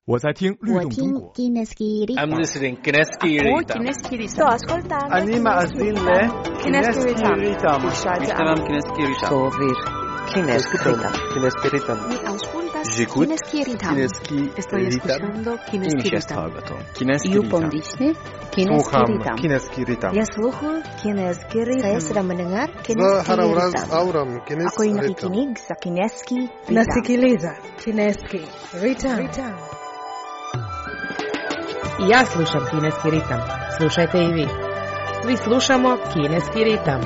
我在听律动中国。 I'm listening Kineski Ritam. Sto ascoltando Anima Azile Kineski Ritam. Ishtaram Kineski Ritam. Sovir Kineski Ritam. Kineski Ritam. Mi auscultas J'écoute Kineski Ritam. Kineski Estoy escuchando Kineski Ritam. Kineski You Ritam. pondisne Kineski Sluham Ritam. Kineski Ritam. Ya sluhu Kineski Ritam. Saya sedang mendengar Za Kineski harawraz Ritam. auram Ako Kineski ay Ritam. nakikinig sa Kineski Ritam. Nasikiliza Kineski Ritam. I ja slušam Kineski ritam. Slušajte i vi. Svi slušamo Kineski ritam.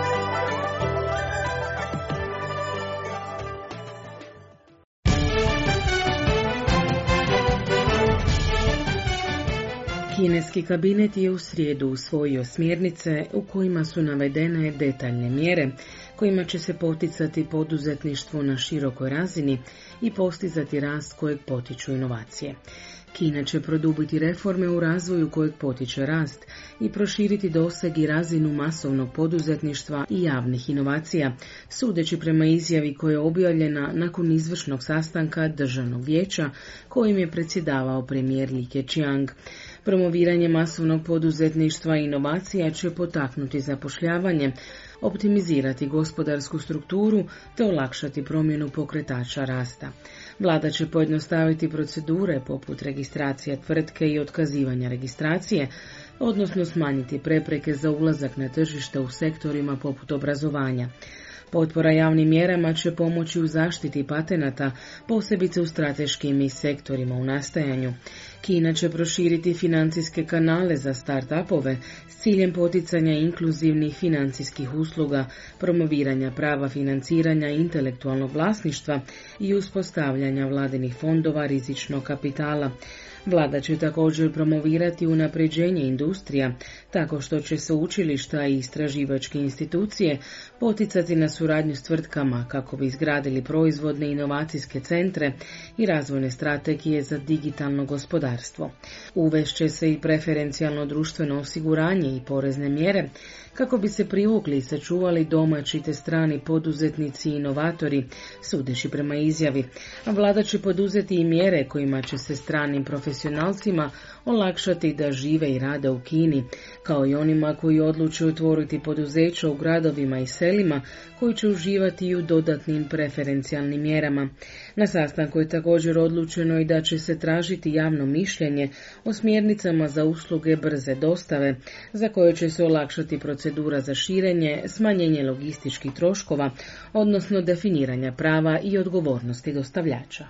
Kineski kabinet je u srijedu usvojio smjernice u kojima su navedene detaljne mjere kojima će se poticati poduzetništvo na širokoj razini i postizati rast kojeg potiču inovacije. Kina će produbiti reforme u razvoju kojeg potiče rast i proširiti doseg i razinu masovnog poduzetništva i javnih inovacija, sudeći prema izjavi koja je objavljena nakon izvršnog sastanka Državnog vijeća kojim je predsjedavao premijer Li Keqiang. Promoviranje masovnog poduzetništva i inovacija će potaknuti zapošljavanje, optimizirati gospodarsku strukturu te olakšati promjenu pokretača rasta. Vlada će pojednostaviti procedure poput registracije tvrtke i otkazivanja registracije, odnosno smanjiti prepreke za ulazak na tržište u sektorima poput obrazovanja. Potpora javnim mjerama će pomoći u zaštiti patenata, posebice u strateškim i sektorima u nastajanju. Kina će proširiti financijske kanale za start-upove s ciljem poticanja inkluzivnih financijskih usluga, promoviranja prava financiranja intelektualnog vlasništva i uspostavljanja vladinih fondova rizičnog kapitala. Vlada će također promovirati unapređenje industrija, tako što će se učilišta i istraživačke institucije poticati na suradnju s tvrtkama kako bi izgradili proizvodne inovacijske centre i razvojne strategije za digitalno gospodarstvo. Uvešće se i preferencijalno društveno osiguranje i porezne mjere kako bi se privukli i sačuvali domaći te strani poduzetnici i inovatori, sudeći prema izjavi. A vlada će poduzeti i mjere kojima će se stranim profesionalcima olakšati da žive i rade u Kini, kao i onima koji odluče otvoriti poduzeća u gradovima i selima koji će uživati i u dodatnim preferencijalnim mjerama. Na sastanku je također odlučeno i da će se tražiti javno mišljenje o smjernicama za usluge brze dostave, za koje će se olakšati procedura za širenje, smanjenje logističkih troškova, odnosno definiranja prava i odgovornosti dostavljača.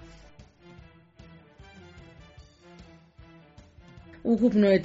Ukupno je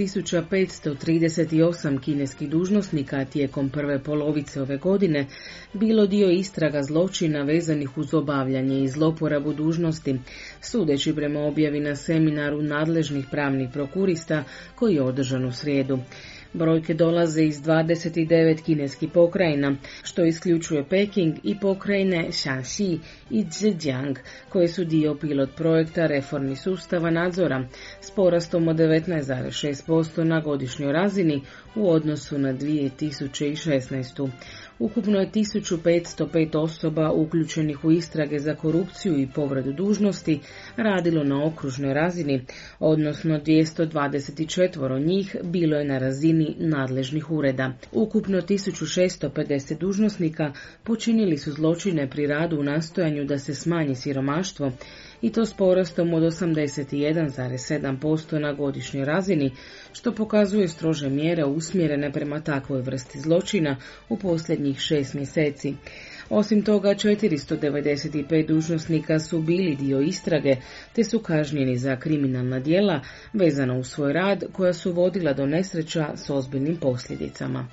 30.538 kineskih dužnosnika tijekom prve polovice ove godine bilo dio istraga zločina vezanih uz obavljanje i zloporabu dužnosti, sudeći prema objavi na seminaru nadležnih pravnih prokurista koji je održan u srijedu. Brojke dolaze iz 29 kineskih pokrajina, što isključuje Peking i pokrajine Shanxi i Zhejiang, koje su dio pilot projekta reformi sustava nadzora s porastom od 19,6% na godišnjoj razini u odnosu na 2016. Ukupno je 1505 osoba uključenih u istrage za korupciju i povredu dužnosti radilo na okružnoj razini, odnosno 224 njih bilo je na razini nadležnih ureda. Ukupno 1650 dužnosnika počinili su zločine pri radu u nastojanju da se smanji siromaštvo, i to s porastom od 81,7% na godišnjoj razini, što pokazuje strože mjere usmjerene prema takvoj vrsti zločina u posljednjih 6 mjeseci. Osim toga, 495 dužnosnika su bili dio istrage, te su kažnjeni za kriminalna djela vezana uz svoj rad koja su vodila do nesreća s ozbiljnim posljedicama.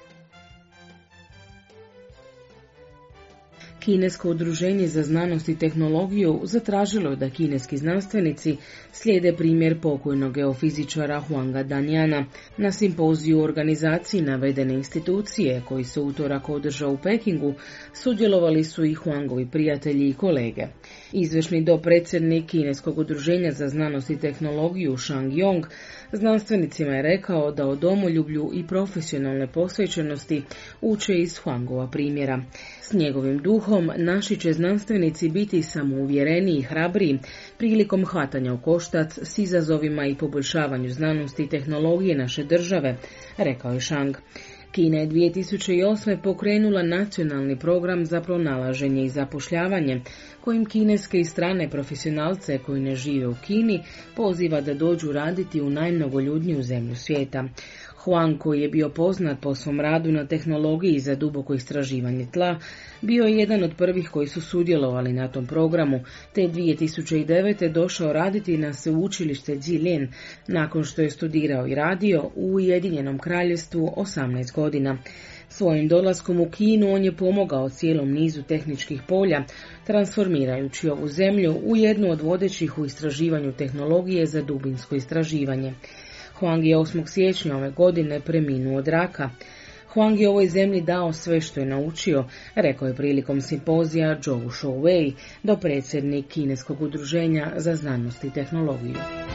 Kinesko udruženje za znanost i tehnologiju zatražilo je da kineski znanstvenici slijede primjer pokojnog geofizičara Huanga Danyana. Na simpoziju u organizaciji navedene institucije, koji se utorak održao u Pekingu, sudjelovali su i Huangovi prijatelji i kolege. Izvršni dopredsjednik Kineskog udruženja za znanost i tehnologiju Shang Yong znanstvenicima je rekao da o domoljublju i profesionalne posvećenosti uče iz Huangova primjera. S njegovim duhom naši će znanstvenici biti samouvjereniji i hrabriji prilikom hvatanja u koštac s izazovima i poboljšavanju znanosti i tehnologije naše države, rekao je Shang. Kina je 2008. pokrenula nacionalni program za pronalaženje i zapošljavanje, kojim kineske i strane profesionalce koji ne žive u Kini poziva da dođu raditi u najmnogoljudniju zemlju svijeta. Huang, koji je bio poznat po svom radu na tehnologiji za duboko istraživanje tla, bio je jedan od prvih koji su sudjelovali na tom programu, te 2009. došao raditi na sveučilište Jilin, nakon što je studirao i radio u Ujedinjenom Kraljevstvu 18 godina. Svojim dolaskom u Kinu on je pomogao cijelom nizu tehničkih polja, transformirajući ovu zemlju u jednu od vodećih u istraživanju tehnologije za dubinsko istraživanje. Huang je 8. siječnja ove godine preminuo od raka. Huang je ovoj zemlji dao sve što je naučio, rekao je prilikom simpozija Zhou Shouwei, dopredsjednik Kineskog udruženja za znanost i tehnologiju.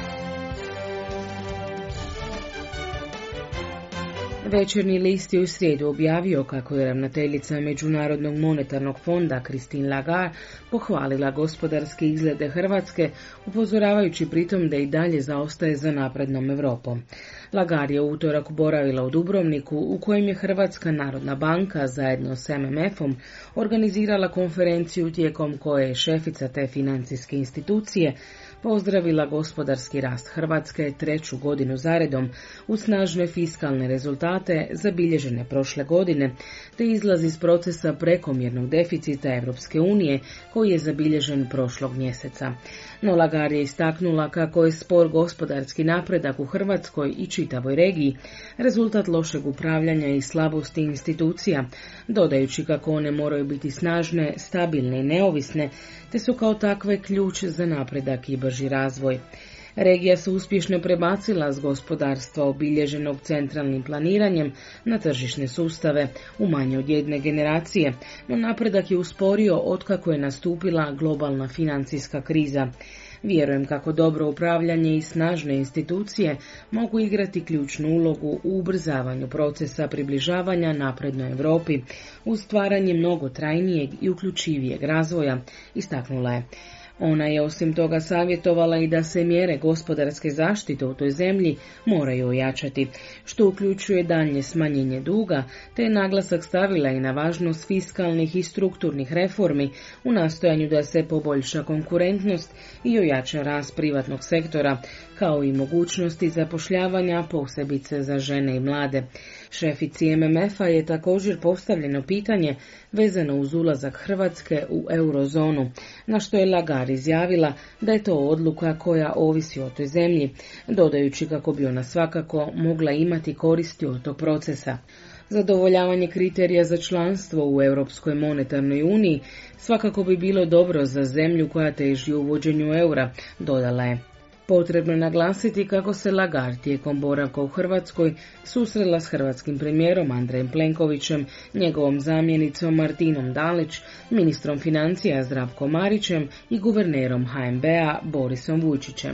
Večernji list je u srijedu objavio kako je ravnateljica Međunarodnog monetarnog fonda Christine Lagarde pohvalila gospodarske izglede Hrvatske, upozoravajući pritom da i dalje zaostaje za naprednom Europom. Lagarde je u utorak boravila u Dubrovniku, u kojem je Hrvatska narodna banka zajedno s MMF-om organizirala konferenciju tijekom koje je šefica te financijske institucije pozdravila gospodarski rast Hrvatske 3. godinu zaredom uz snažne fiskalne rezultate zabilježene prošle godine, te izlaz iz procesa prekomjernog deficita Europske unije koji je zabilježen prošlog mjeseca. No Lagarde je istaknula kako je spor gospodarski napredak u Hrvatskoj i čitavoj regiji rezultat lošeg upravljanja i slabosti institucija, dodajući kako one moraju biti snažne, stabilne i neovisne, te su kao takve ključ za napredak i brži razvoj. Regija se uspješno prebacila s gospodarstva obilježenog centralnim planiranjem na tržišne sustave u manje od jedne generacije, no napredak je usporio otkako je nastupila globalna financijska kriza. Vjerujem kako dobro upravljanje i snažne institucije mogu igrati ključnu ulogu u ubrzavanju procesa približavanja naprednoj Europi uz stvaranje mnogo trajnijeg i uključivijeg razvoja, istaknula je. Ona je osim toga savjetovala i da se mjere gospodarske zaštite u toj zemlji moraju ojačati, što uključuje daljnje smanjenje duga, te je naglasak stavila i na važnost fiskalnih i strukturnih reformi u nastojanju da se poboljša konkurentnost i ojača rast privatnog sektora, kao i mogućnosti zapošljavanja posebice za žene i mlade. Šefici MMF-a je također postavljeno pitanje vezano uz ulazak Hrvatske u eurozonu, na što je Lagarde izjavila da je to odluka koja ovisi o toj zemlji, dodajući kako bi ona svakako mogla imati koristi od tog procesa. Zadovoljavanje kriterija za članstvo u Europskoj monetarnoj uniji svakako bi bilo dobro za zemlju koja teži uvođenju eura, dodala je. Potrebno je naglasiti kako se Lagarde tijekom boravka u Hrvatskoj susrela s hrvatskim premijerom Andrejem Plenkovićem, njegovom zamjenicom Martinom Dalić, ministrom financija Zdravkom Marićem i guvernerom HNB-a Borisom Vujčićem.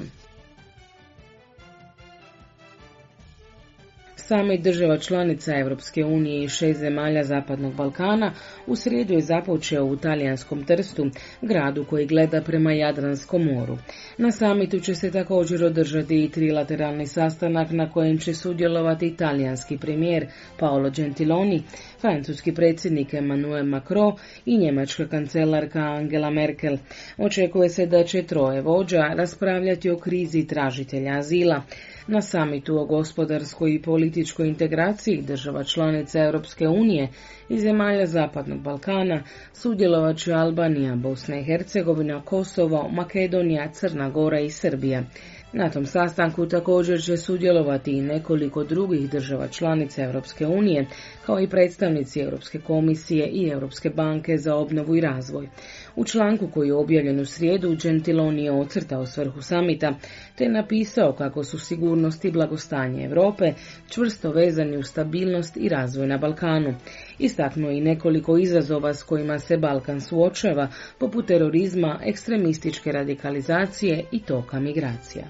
Samit država članica Europske unije i 6 zemalja Zapadnog Balkana u srijedu je započeo u talijanskom Trstu, gradu koji gleda prema Jadranskom moru. Na samitu će se također održati i trilateralni sastanak na kojem će sudjelovati talijanski premijer Paolo Gentiloni, francuski predsjednik Emmanuel Macron i njemačka kancelarka Angela Merkel. Očekuje se da će troje vođa raspravljati o krizi tražitelja azila. Na samitu o gospodarskoj i političkoj integraciji država članica Europske unije i zemalja Zapadnog Balkana sudjelovat će Albanija, Bosna i Hercegovina, Kosovo, Makedonija, Crna Gora i Srbija. Na tom sastanku također će sudjelovati i nekoliko drugih država članica Europske unije, kao i predstavnici Europske komisije i Europske banke za obnovu i razvoj. U članku koji je objavljen u srijedu, Gentiloni je ocrtao svrhu samita, te napisao kako su sigurnost i blagostanje Europe čvrsto vezani uz stabilnost i razvoj na Balkanu. Istaknuo i nekoliko izazova s kojima se Balkan suočava, poput terorizma, ekstremističke radikalizacije i toka migracija.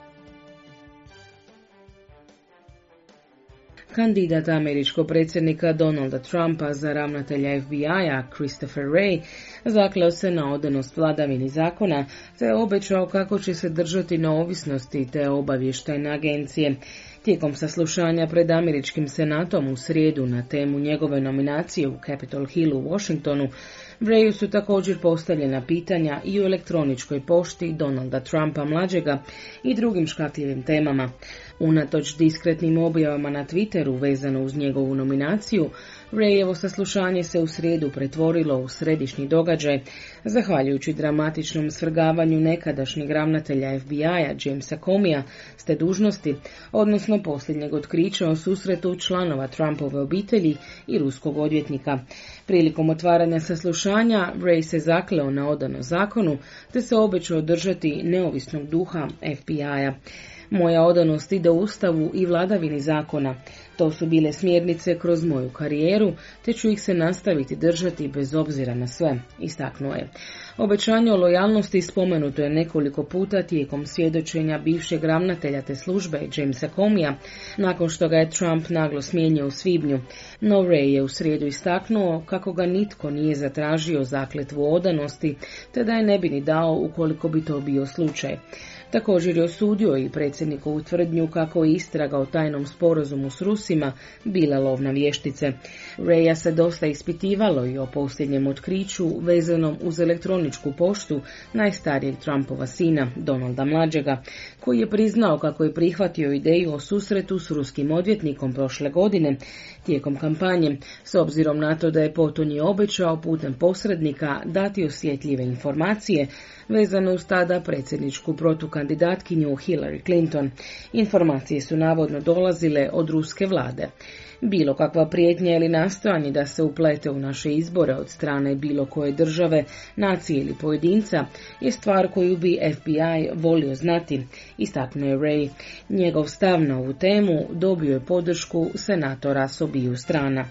Kandidat američkog predsjednika Donalda Trumpa za ravnatelja FBI-a Christopher Wray zakleo se na odanost vladavini zakona te obećao kako će se držati neovisnosti te obavještajne agencije. Tijekom saslušanja pred američkim senatom u srijedu na temu njegove nominacije u Capitol Hillu u Washingtonu, Wrayu su također postavljena pitanja i u elektroničkoj pošti Donalda Trumpa mlađega i drugim škakljivim temama. Unatoč diskretnim objavama na Twitteru vezano uz njegovu nominaciju, Wrayevo saslušanje se u srijedu pretvorilo u središnji događaj, zahvaljujući dramatičnom svrgavanju nekadašnjeg ravnatelja FBI-a Jamesa Comeyja s te dužnosti, odnosno posljednjeg otkrića o susretu članova Trumpove obitelji i ruskog odvjetnika. Prilikom otvaranja saslušanja, Wray se zakleo na odanost zakonu, te se obećao držati neovisnog duha FBI-a. Moja odanost ide Ustavu i vladavini zakona. To su bile smjernice kroz moju karijeru, te ću ih se nastaviti držati bez obzira na sve, istaknuo je. Obećanje o lojalnosti spomenuto je nekoliko puta tijekom svjedočenja bivšeg ravnatelja te službe Jamesa Comeyja, nakon što ga je Trump naglo smijenio u svibnju. No Wray je u srijedu istaknuo kako ga nitko nije zatražio zakletvu odanosti, te da je ne bi ni dao ukoliko bi to bio slučaj. Također je osudio i predsjednikovu tvrdnju kako je istraga o tajnom sporazumu s Rusima bila lov na vještice. Wraya se dosta ispitivalo i o posljednjem otkriću vezanom uz elektroničku poštu najstarijeg Trumpova sina, Donalda mlađega, koji je priznao kako je prihvatio ideju o susretu s ruskim odvjetnikom prošle godine tijekom kampanje, s obzirom na to da je potonji obećao putem posrednika dati osjetljive informacije vezano uz tada predsjedničku protukandidatkinju Hillary Clinton. Informacije su navodno dolazile od ruske vlade. Bilo kakva prijetnja ili nastojanje da se uplete u naše izbore od strane bilo koje države, nacije ili pojedinca je stvar koju bi FBI volio znati, istaknuo je Wray. Njegov stav na ovu temu dobio je podršku senatora s obiju strana.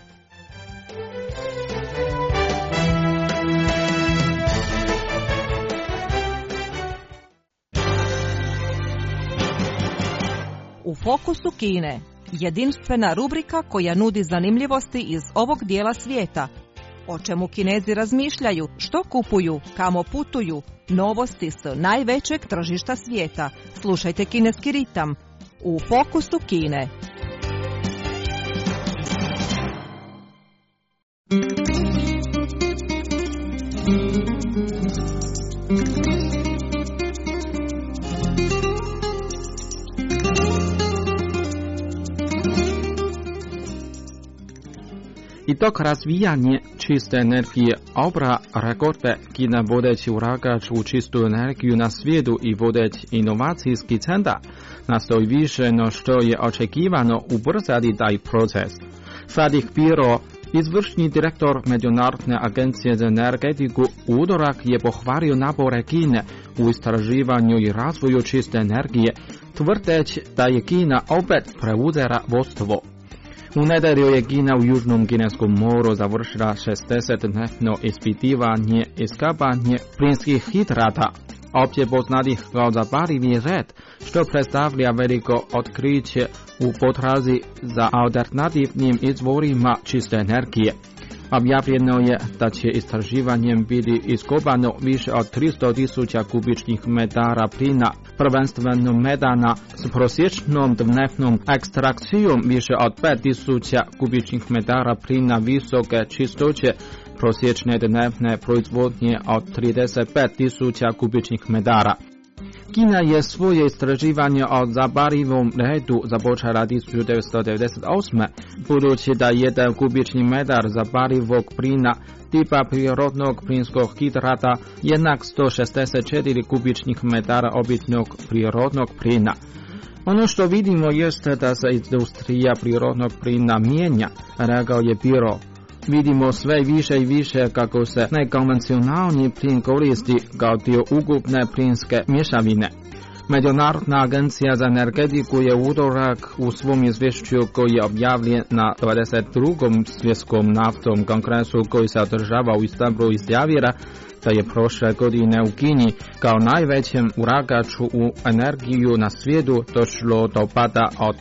U fokusu Kine, jedinstvena rubrika koja nudi zanimljivosti iz ovog dijela svijeta. O čemu Kinezi razmišljaju, što kupuju, kamo putuju, novosti s najvećeg tržišta svijeta. Slušajte Kineski ritam u fokusu Kine. I dok razvijanje čiste energije obra rekorde Kina vodeći ulagač u čistu energiju na svijetu i vodeći inovacijski centar nastoji više no što je očekivano ubrzati taj proces. Fatih Biro, izvršni direktor Međunarodne agencije za energetiku, u utorak je pohvalio napore Kine u istraživanju i razvoju čiste energije, tvrdeći da je Kina opet preuzela vodstvo. U nedjelju je Kina u Južnom Kineskom moru završila 60-dnevno ispitivanje iskapanje plinskih hidrata, opće poznatih kao zapalivi red, što predstavlja veliko otkriće u potrazi za alternativnim izvorima čiste energije. Objavljeno je da će istraživanjem biti iskopano više od 300.000 kubičnih metara plina, prvenstveno metana s prosječnom dnevnom ekstrakcijom više od 5.000 kubičnih metara plina visoke čistoće, prosječne dnevne proizvodnje od 35.000 kubičnih metara. Kina je svoje istraživanje o zapalivom redu započela 1998. budući da jedan kubični metar zapalivog plina tipa prirodnog plinskog hidrata jednak 164 kubičnih metara običnog prirodnog plina. Ono što vidimo jeste da se industrija prirodnog plina mijenja, rekao je Biro. Vidimo sve više i više kako se nekonvencionalni plin koristi kao dio ukupne plinske mješavine. Međunarodna agencija za energetiku je utorak u svom izvješću koji je objavljen na 22. svjetskom naftnom kongresu koji se održava u Istanbulu izjavila da je prošle godine u Kini kao najvećem ulagaču u energiju na svijetu došlo do pada od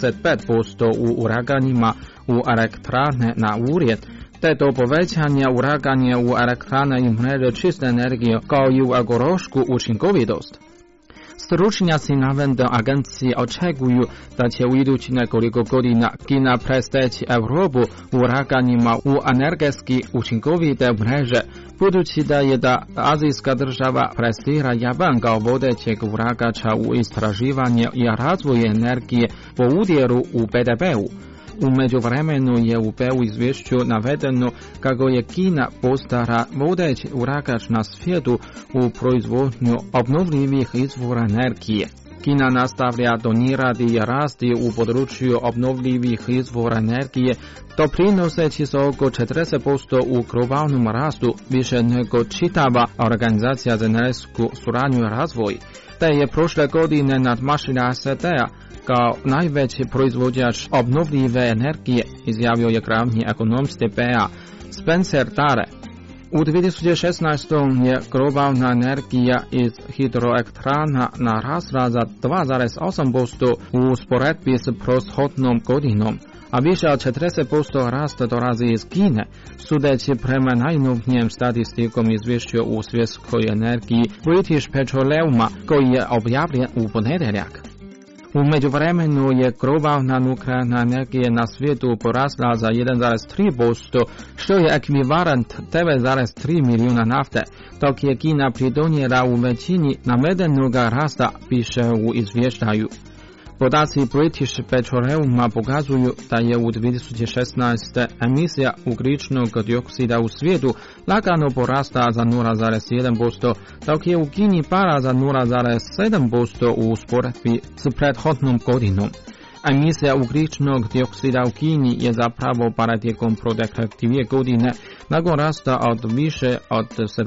25% u ulaganjima u elektrane na ugljen, te do povećanja ulaganja u elektrane i mreže čiste energije kao i u ekološku učinkovitost. Stručnjaci navedene agencije očekuju da će u idućih nekoliko godina Kina presteći Europu u ulaganjima u energetski učinkovite mreže, budući da je azijska država prestira Japan kao vodećeg ulagača u istraživanje i razvoj energije po udjelu u BDP-u. U međuvremenu je u PU izvješću navedeno kako je Kina postala vodeći ulagač na svijetu u proizvodnju obnovljivih izvora energije. Kina nastavlja donirati i rasti u području obnovljivih izvora energije, doprinoseći se oko 40% u globalnom rastu, više nego čitava organizacija za energetsku suradnju i razvoj, te je prošle godine nadmašila SAD-a kao najveći proizvođač obnovljive energije, izjavio je glavni ekonomist PA Spencer Tare. U 2016. je globalna energija iz hidroelektrana narasla za 2,8% u usporedbi s prethodnom godinom, a više od 40% rasta dolazi iz Kine, sudeći prema najnovnijem statistikom izvješću u svjetskoj energiji British Petroleuma koji je objavljen u ponedjeljak. U međuvremenu je globalna nuklearna energija na svijetu porasla za 1,3%, što je ekvivalent 9,3 milijuna nafte, dok je Kina pridonijela u većini navedenog rasta, piše u izvještaju. Podaci British Petroleuma pokazuju da je u 2016. emisija ugljičnog dioksida u svijetu lagano porasta za 0,1%, dok je u Kini pala za 0,7% u usporedbi s prethodnom godinom. Emisija ugljičnog dioksida u Kini je zapravo pala tijekom protekle 2 godine, nakon rasta od više od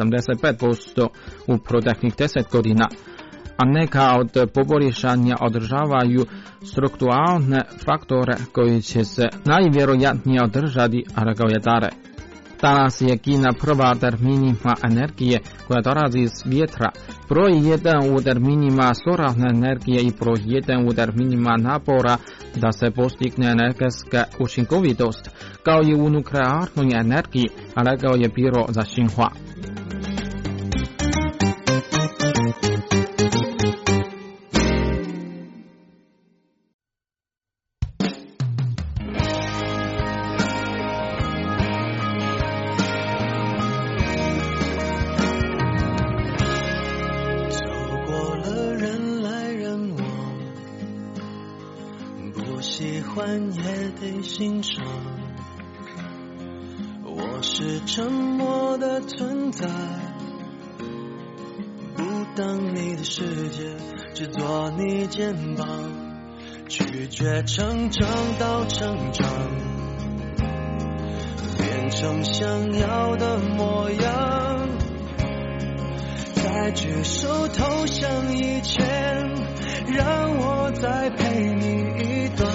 75% u proteklih 10 godina. A neka od poboljšanja održavaju strukturalne faktore koji će se najvjerojatnije održati, rekao je Tare. Danas je Kina prva terminima energije koja dolazi iz vjetra, broj 1 u terminima solarne energije i broj 1 u terminima napora da se postigne energetska učinkovitost, kao i u nuklearnoj energiji, rekao je biro za Xinhua. 我是沉默的存在，不当你的世界，只做你肩膀，拒绝成长到成长，变成想要的模样，在举手投降以前，让我再陪你一段，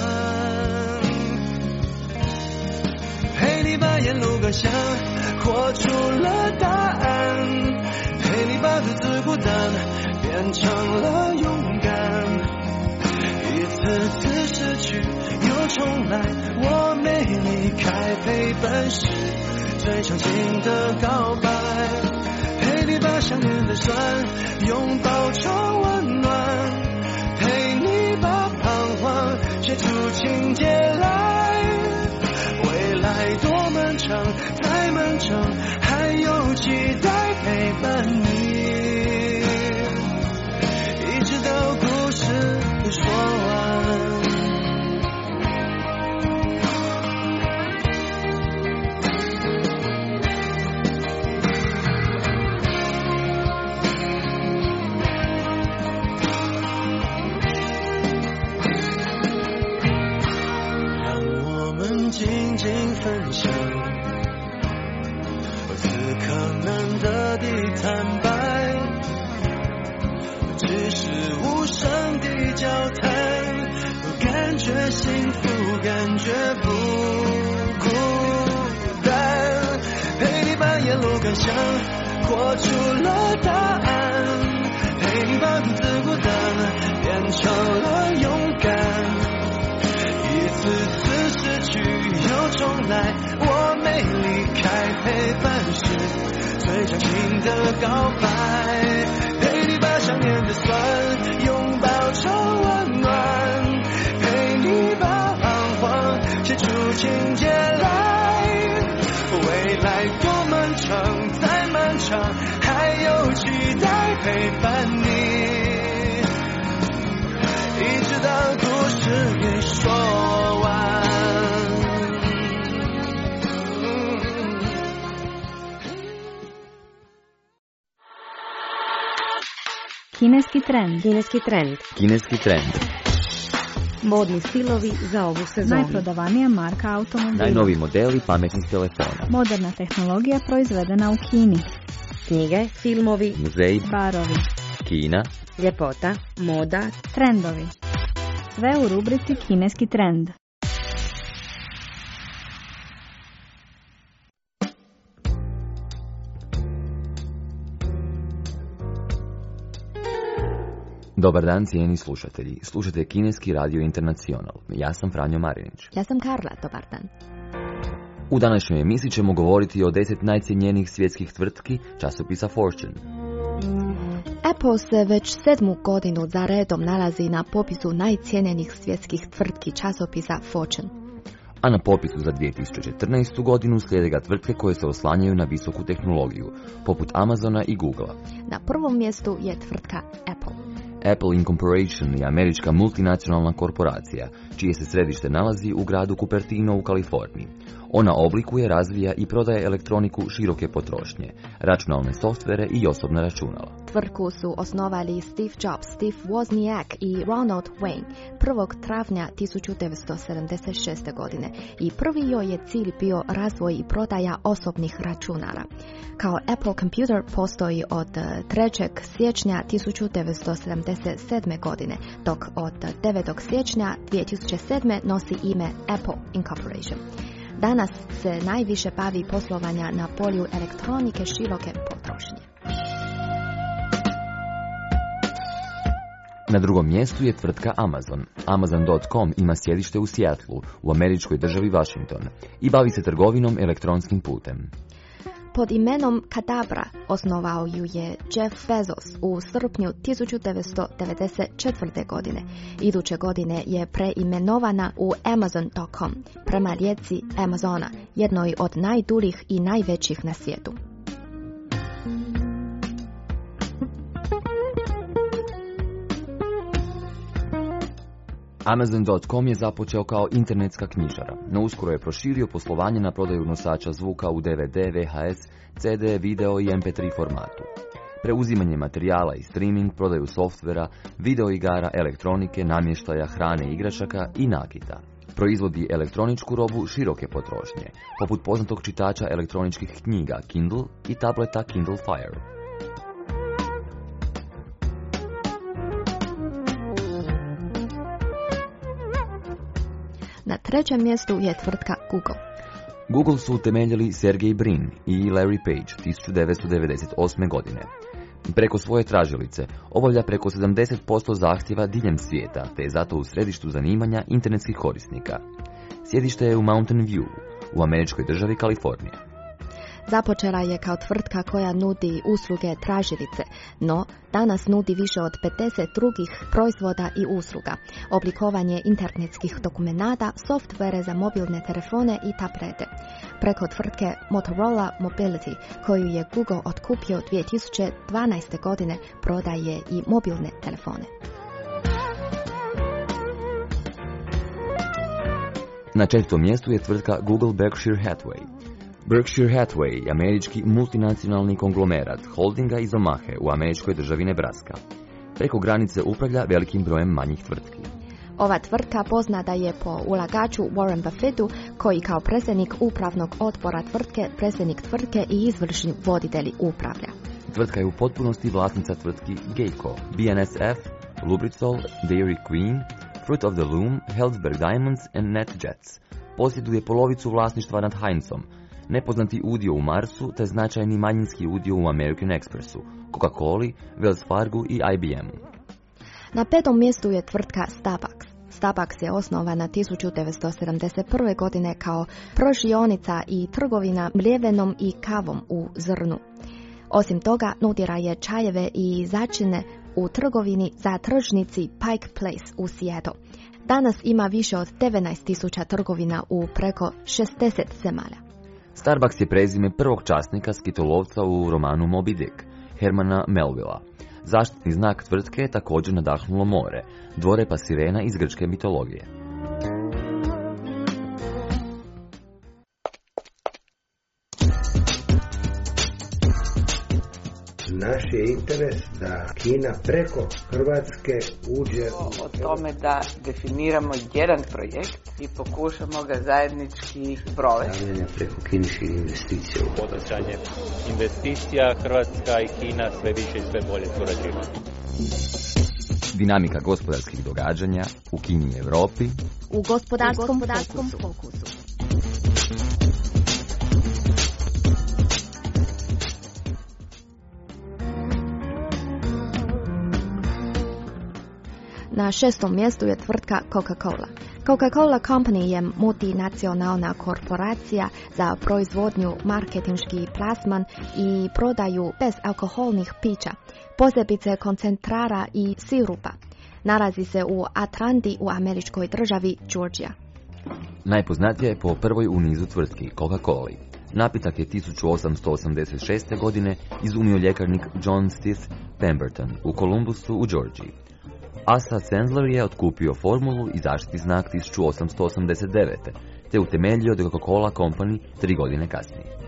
陪你把沿路感想活出了答案，陪你把独自孤单变成了勇敢，一次次失去又重来，我没离开，陪伴是最长情的告白，陪你把想念的酸拥抱成温暖，陪你把彷徨写出情节来，未来多漫长太漫长，还有期待陪伴你，一直到故事都说完。让我们静静分享幸福感觉不孤单，陪你把沿路感想活出了答案，陪你把独自孤单变成了勇敢，一次次失去又重来，我没离开陪伴是最长情的告白，陪你把想念的酸拥抱成温暖，陪你把彷徨写出情节来，未来多漫长再漫长，还有期待陪伴你，一直到故事给说完。 Kineski trend. Kineski trend. Kineski trend. Modni stilovi za ovu sezonu. Najprodavanija marka automobila. Najnoviji modeli pametnih telefona. Moderna tehnologija proizvedena u Kini. Knjige, filmovi, muzeji, barovi, Kina, ljepota, Moda. trendovi. Sve u rubrici Kineski trend. Dobar dan, cijeni slušatelji. Slušate Kineski radio Internacional. Ja sam Franjo Marinić. Ja sam Karla, dobar dan. U današnjoj emisiji ćemo govoriti o 10 najcjenjenijih svjetskih tvrtki časopisa Fortune. Apple se već 7. godinu za redom nalazi na popisu najcijenjenijih svjetskih tvrtki časopisa Fortune. A na popisu za 2014. godinu slijede ga tvrtke koje se oslanjaju na visoku tehnologiju, poput Amazona i Googlea. Na prvom mjestu je tvrtka Apple. Apple Incorporation je američka multinacionalna korporacija, čije se središte nalazi u gradu Cupertino u Kaliforniji. Ona oblikuje, razvija i prodaje elektroniku široke potrošnje, računalne softvere i osobna računala. Tvrtku su osnovali Steve Jobs, Steve Wozniak i Ronald Wayne 1. travnja 1976. godine i prvi joj je cilj bio razvoj i prodaja osobnih računala. Kao Apple Computer postoji od 3. siječnja 1977. godine, dok od 9. siječnja 2007. nosi ime Apple Incorporation. Danas se najviše bavi poslovanja na polju elektronike široke potrošnje. Na drugom mjestu je tvrtka Amazon. Amazon.com ima sjedište u Seattlu, u američkoj državi Washington, i bavi se trgovinom elektronskim putem. Pod imenom Kadabra osnovao ju je Jeff Bezos u srpnju 1994. godine. Iduće godine je preimenovana u Amazon.com prema rijeci Amazona, jednoj od najduljih i najvećih na svijetu. Amazon.com je započeo kao internetska knjižara, no uskoro je proširio poslovanje na prodaju nosača zvuka u DVD, VHS, CD, video i MP3 formatu. Preuzimanje materijala i streaming, prodaju softvera, video igara, elektronike, namještaja, hrane, igračaka i nakita. Proizvodi elektroničku robu široke potrošnje, poput poznatog čitača elektroničkih knjiga Kindle i tableta Kindle Fire. Na trećem mjestu je tvrtka Google. Google su utemeljili Sergey Brin i Larry Page 1998. godine. Preko svoje tražilice obavlja preko 70% zahtjeva diljem svijeta, te je zato u središtu zanimanja internetskih korisnika. Sjedište je u Mountain View, u američkoj državi Kalifornija. Započela je kao tvrtka koja nudi usluge tražilice, no danas nudi više od 50 drugih proizvoda i usluga, oblikovanje internetskih dokumenata, softvere za mobilne telefone i tablete. Preko tvrtke Motorola Mobility, koju je Google otkupio 2012. godine, prodaje i mobilne telefone. Na četvrtom mjestu je tvrtka Google Berkshire Hathaway. Berkshire Hathaway je američki multinacionalni konglomerat holdinga iz Omahe u američkoj državi Nebraska. Preko granice upravlja velikim brojem manjih tvrtki. Ova tvrtka poznata je po ulagaču Warren Buffettu, koji kao predsjednik upravnog odbora tvrtke, predsjednik tvrtke i izvršni voditelj upravlja. Tvrtka je u potpunosti vlasnica tvrtki Geico, BNSF, Lubrizol, Dairy Queen, Fruit of the Loom, Helzberg Diamonds and NetJets. Posjeduje polovicu vlasništva nad Heinzom, nepoznati udio u Marsu te značajni manjinski udio u American Expressu, Coca-Coli, Wells Fargu i IBM-u. Na 5. mjestu je tvrtka Starbucks. Starbucks je osnovana 1971. godine kao prodavaonica i trgovina mljevenom i kavom u zrnu. Osim toga, nudira je čajeve i začine u trgovini za tržnici Pike Place u Seattle. Danas ima više od 19.000 trgovina u preko 60 zemalja. Starbucks je prezime prvog časnika skitolovca u romanu Moby Dick, Hermana Melvilla. Zaštitni znak tvrtke je također nadahnulo more, dvorepa sirena iz grčke mitologije. Naš je interes da Kina preko Hrvatske uđe o tome da definiramo jedan projekt i pokušamo ga zajednički provesti. Stavljanje preko kineskih investicija. Poticanje investicija, Hrvatska i Kina sve više i sve bolje surađuju. Dinamika gospodarskih događanja u Kini i Europi u gospodarskom fokusu. Na 6. mjestu je tvrtka Coca-Cola. Coca-Cola Company je multinacionalna korporacija za proizvodnju, marketinški plasman i prodaju bezalkoholnih pića, posebice koncentrara i sirupa. Nalazi se u Atlanti u američkoj državi Georgia. Najpoznatija je po prvoj u nizu tvrtki Coca-Coli. Napitak je 1886. godine izumio ljekarnik John Stith Pemberton u Columbusu u Georgiji. Asa Sensler je otkupio formulu i zaštitni znak 1889. te utemeljio The Coca-Cola Company 3 godine kasnije.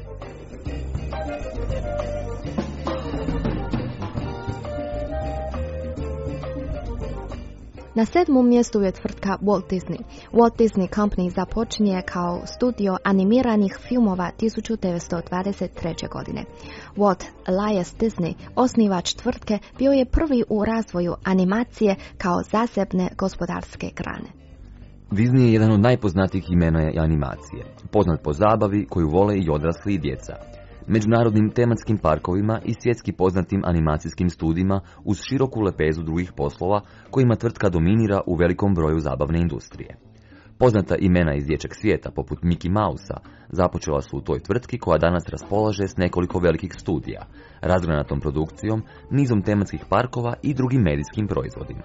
Na 7. mjestu je tvrtka Walt Disney. Walt Disney Company započinje kao studio animiranih filmova 1923. godine. Walt Elias Disney, osnivač tvrtke, bio je prvi u razvoju animacije kao zasebne gospodarske grane. Disney je jedan od najpoznatijih imena animacije, poznat po zabavi koju vole i odrasli i djeca, međunarodnim tematskim parkovima i svjetski poznatim animacijskim studijima uz široku lepezu drugih poslova kojima tvrtka dominira u velikom broju zabavne industrije. Poznata imena iz dječjeg svijeta, poput Mickey Mousea, započela su u toj tvrtki koja danas raspolaže s nekoliko velikih studija, razgranatom produkcijom, nizom tematskih parkova i drugim medijskim proizvodima.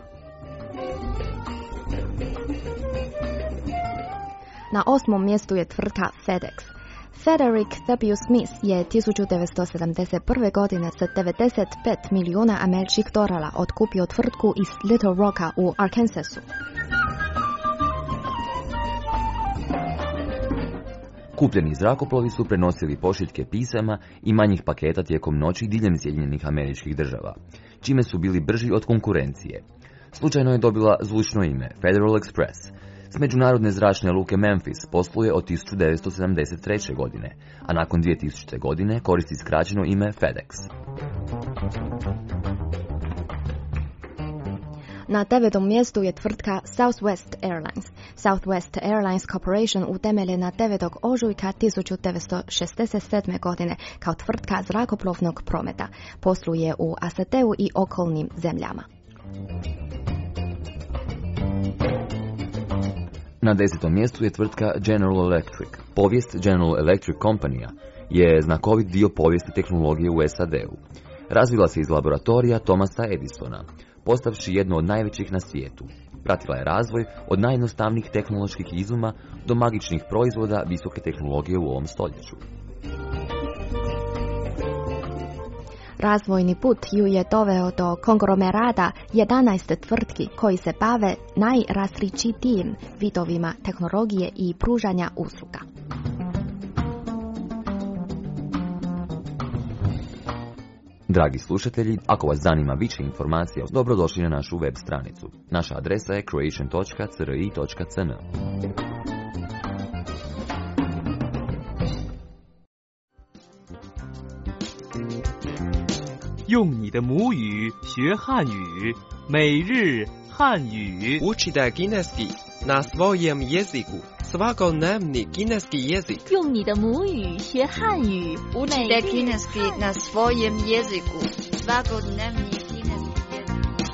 Na 8. mjestu je tvrtka FedEx. Frederick W. Smith je 1971. godine sa $95 milijuna američkih dolara otkupio tvrtku iz Little Rocka u Arkansasu. Kupljeni zrakoplovi su prenosili pošiljke pisama i manjih paketa tijekom noći diljem Sjedinjenih Američkih Država, čime su bili brži od konkurencije. Slučajno je dobila zvučno ime Federal Express. S međunarodne zračne luke Memphis posluje od 1973. godine, a nakon 2000. godine koristi skraćeno ime FedEx. Na 9. mjestu je tvrtka Southwest Airlines. Southwest Airlines Corporation utemeljena 9. ožujka 1967. godine kao tvrtka zrakoplovnog prometa. Posluje u SAD-u i okolnim zemljama. Na 10. mjestu je tvrtka General Electric. Povijest General Electric Company je znakovit dio povijesti tehnologije u SAD-u. Razvila se iz laboratorija Thomasa Edisona, postavši jednu od najvećih na svijetu. Pratila je razvoj od najjednostavnijih tehnoloških izuma do magičnih proizvoda visoke tehnologije u ovom stoljeću. Razvojni put ju je doveo do konglomerata 11 tvrtki koji se bave najrazličitijim vidovima tehnologije i pružanja usluga. Dragi slušatelji, ako vas zanima više informacija, dobrodošli na našu web stranicu. Naša adresa je croatian.cri.cn. 用你的母语学汉语，每日汉语。 Učite kineski na svojem jeziku. Svakodnevni kineski jezik. 用你的母语学汉语。 Učite kineski na svojem jeziku. Svakodnevni kineski jezik.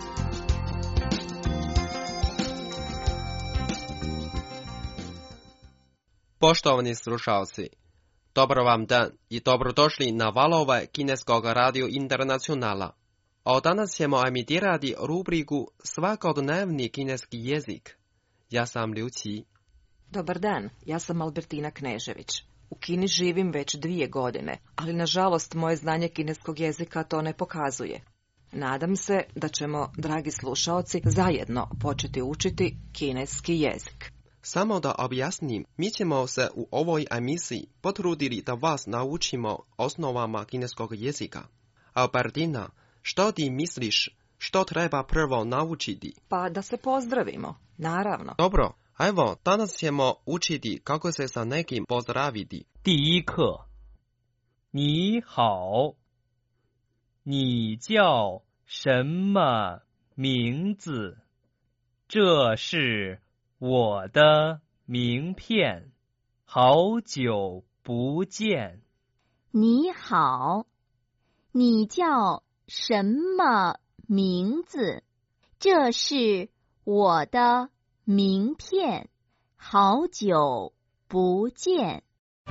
Poštovani slušalci, dobar vam dan i dobrodošli na valove Kineskog radio internacionala. Od danas ćemo emitirati rubriku Svakodnevni kineski jezik. Ja sam Liu Qi. Dobar dan, ja sam Albertina Knežević. U Kini živim već 2 godine, ali nažalost moje znanje kineskog jezika to ne pokazuje. Nadam se da ćemo, dragi slušaoci, zajedno početi učiti kineski jezik. Samo da objasnim, mi ćemo se u ovoj emisiji potrudili da vas naučimo osnovama kineskog jezika. Albertina, što ti misliš, što treba prvo naučiti? Pa da se pozdravimo, naravno. Dobro, evo, danas ćemo učiti kako se sa nekim pozdraviti. 第一课，你好，你叫什么名字？这是我的名片，好久不见。 你好，你叫什么名字？这是我的名片，好久不见。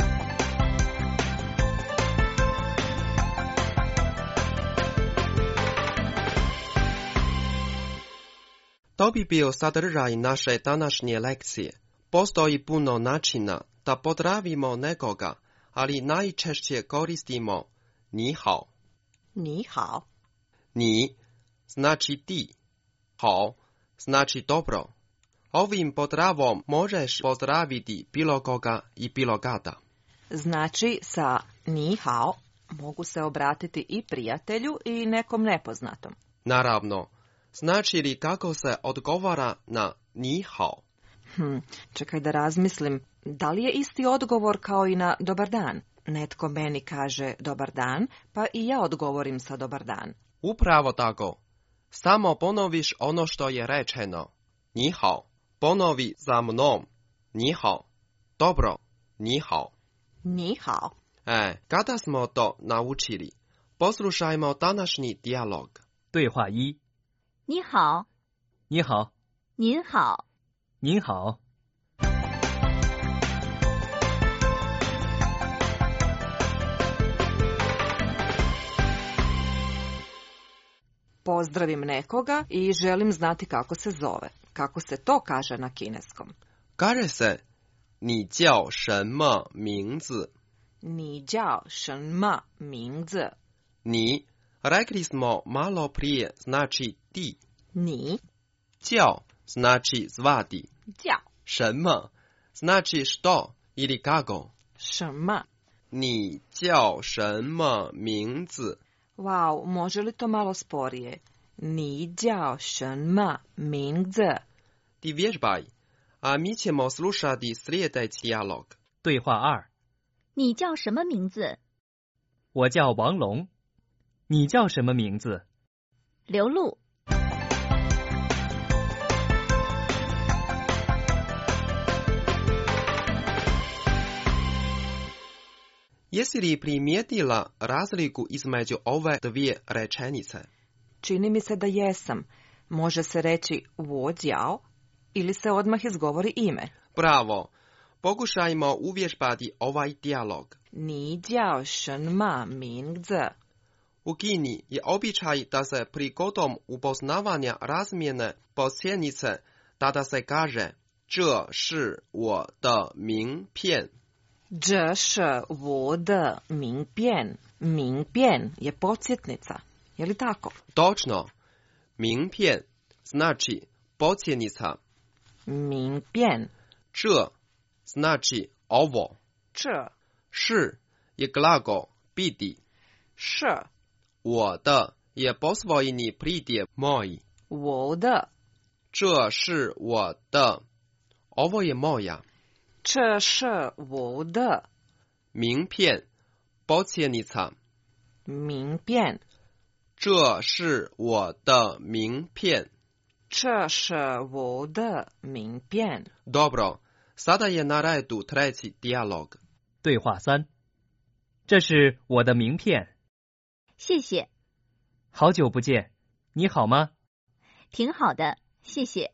To bi bio sadržaj naše današnje lekcije. Postoji puno načina da pozdravimo nekoga, ali najčešće koristimo ni hao. Ni hao. Ni znači ti. Hao znači dobro. Ovim pozdravom možeš pozdraviti bilo koga i bilo kada. Znači, sa ni hao mogu se obratiti i prijatelju i nekom nepoznatom. Naravno. Znači li kako se odgovara na ni hao? Čekaj da razmislim. Da li je isti odgovor kao i na dobar dan? Netko meni kaže dobar dan, pa i ja odgovorim sa dobar dan. Upravo tako. Samo ponoviš ono što je rečeno. Ni hao. Ponovi za mnom. Ni hao. Dobro. Ni hao. Ni hao. Kada smo to naučili, poslušajmo današnji dijalog. 对话一。 你好。 你好。 您好。 您好。 Pozdravim nekoga i želim znati kako se zove. Kako se to kaže na kineskom? Kaže se, ni jiao shenme mingzi. Ni jiao shenme mingzi. Ni, rekli smo malo prije, znači ti. Ni. Jiao znači zvati. Jiao. Shenme znači što ili kako. Shenme. Ni jiao shenme mingzi. Wow, može li to malo sporije? Ni jiao shenme mingzi. Ti vježbaj, a mi ćemo slušati sljedeći dijalog. 对话二。 你叫什么名字？ 我叫王龙。你叫什么名字？ 刘露。 Jesi li primijetila razliku između ove 2 rečenice? Čini mi se da jesam. Može se reći wo jiao ili se odmah izgovori ime. Bravo. Pokušajmo uvježbati ovaj dijalog. Ni jiao shenme mingzi. U Kini je običaj da se prigodom upoznavanja razmjene posljenice da se kaže 这是我的名片. 这是我的名片. Mingpian je podsjetnica. Je li tako? Točno. Mingpian znači podsjetnica. Mingpian. 这 znači ovo. 这是 je glagol biti. 是我的 je posvojeni pridjev moj. 我的这是我的 ovo je moja. 这是我的名片 podsjetnica. 名片这是我的名片. 这是我的名片。 Dobro, sada je na redu treći dijalog. 对话3，这是我的名片。 谢谢。 好久不见，你好吗？ 挺好的，谢谢。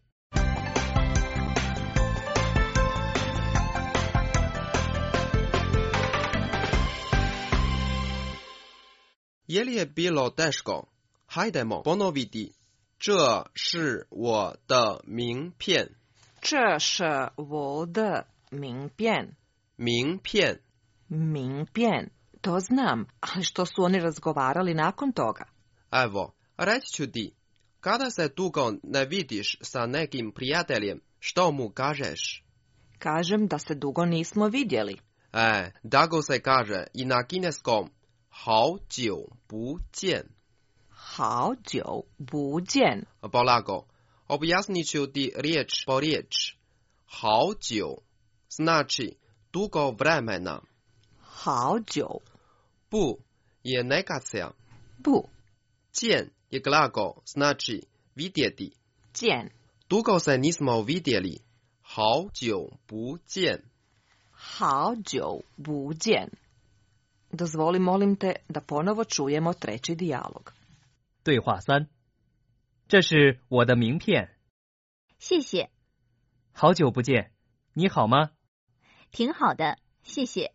Je li je bilo teško? Hajdemo ponoviti. 这是我的名片。 这是我的名片。 名片。 名片. To znam, ali što su oni razgovarali nakon toga? Evo, reći ću ti. Kada se dugo ne vidiš sa nekim prijateljem, što mu kažeš? Kažem da se dugo nismo vidjeli. Dago se kaže i na kineskom 好久不见。 好久不见。 Polako, objasnit ću ti riječ po riječ. 好久 znači dugo vremena. 好久。 Bu je negacija. Bu. 见 je glagol, znači vidjeti. 见。 Dugo se nismo vidjeli. 好久不见。 好久不见. Dozvoli, molim te, da ponovo čujemo treći dijalog. 对话3，这是我的名片。 谢谢。 好久不见，你好吗？ 挺好的，谢谢。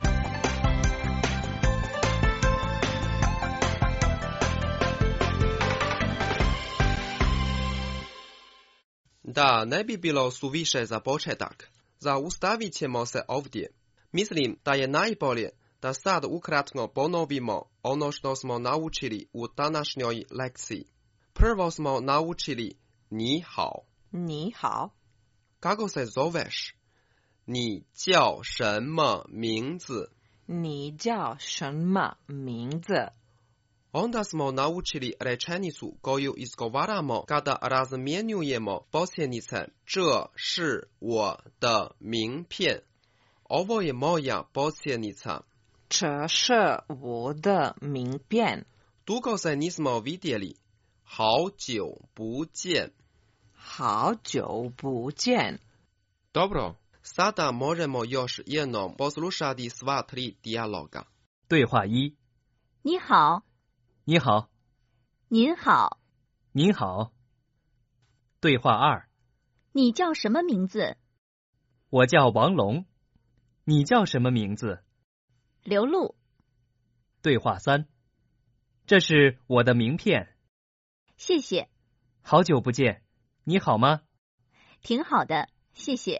Da ne bi bilo suviše za početak, zaustavit ćemo se ovdje. Mislim da je najbolje da sad ukratko ponovimo ono što smo naučili u današnjoj lekciji. Prvo smo naučili ni hao. Ni hao. Kako se zoveš? Ni jiao shenme mingzi? Ni jiao shenme mingzi? Onda smo naučili rečenicu koju izgovaramo kada razmjenjujemo posljednice 这是我的名片. Ovo je moja posljednica. 这是我的名片. Dugo se nismo vidjeli. 好久不见. 好久不见. Dobro, sada možemo još jednom poslušati sva 3 dijaloga. 对话1， 你好。 你好。 您好。 您好。对话2， 你叫什么名字？ 我叫王龙。你叫什么名字？ 刘露。 对话3，这是我的名片。 谢谢。 好久不见，你好吗？ 挺好的，谢谢。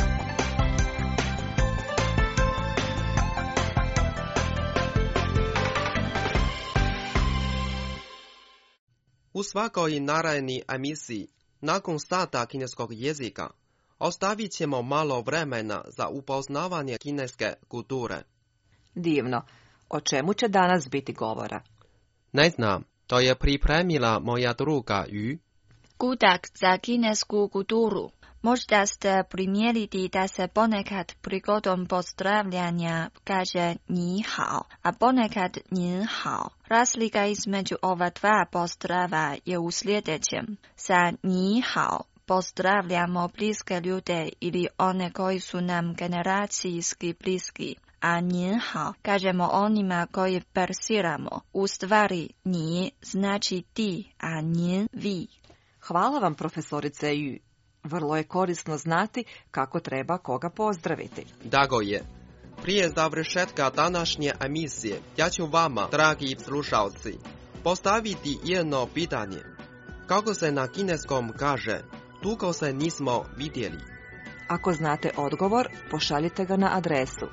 U svakoj narednoj emisiji, nakon sata kineskog jezika, ostavit ćemo malo vremena za upoznavanje kineske kulture. Divno. O čemu će danas biti govora? Ne znam, to je pripremila moja druga Yu. Gudak za kinesku kulturu. Možda ste primijetili da se ponekad prigodom pozdravljanja kaže ni hao, a ponekad nin hao. Razlika između ova dva pozdrava je u sljedećem. Sa ni hao pozdravljamo bliske ljude ili one koji su nam generacijski bliski, a nin hao kažemo onima koji persiramo. U stvari ni znači ti, a nin vi. Hvala vam, profesorice Yu. Vrlo je korisno znati kako treba koga pozdraviti. Dago je. Prije završetka današnje emisije, ja ću vama, dragi slušalci, postaviti jedno pitanje. Kako se na kineskom kaže, dugo se nismo vidjeli? Ako znate odgovor, pošaljite ga na adresu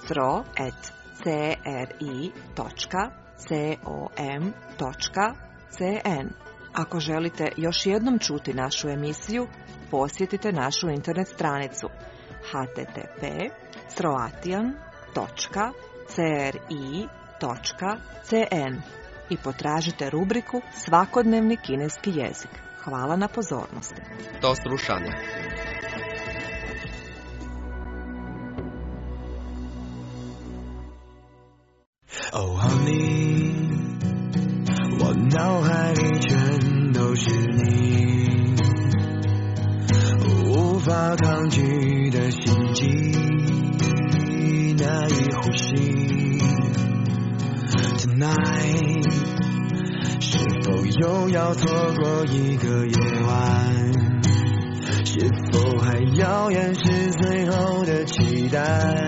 cro@cri.com.cn. Ako želite još jednom čuti našu emisiju, posjetite našu internet stranicu http://cri.cn i potražite rubriku Svakodnevni kineski jezik. Hvala na pozornosti. Do slušanja. Oh honey, 我脑海里全都是你。 法抗拒的心悸，难以呼吸。Tonight， 是否又要错过一个夜晚？是否还遥远是最后的期待？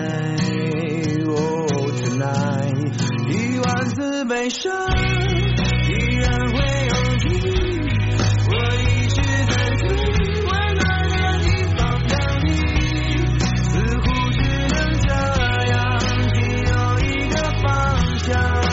哦 ，Tonight， 10000次悲伤依然会有你，我一直在最温暖的地方等你，似乎只能这样，只有一个方向。